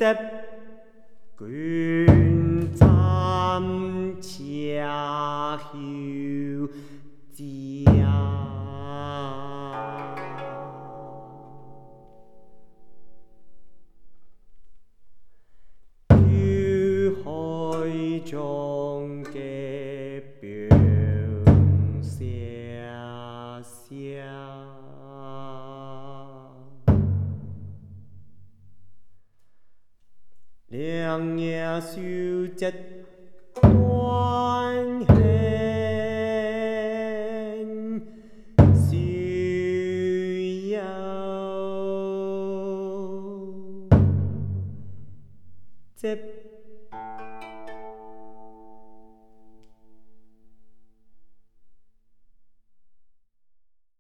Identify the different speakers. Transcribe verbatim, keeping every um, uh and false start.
Speaker 1: 接卷站车后家。海中嘅表声声，两夜守一段线，需要接。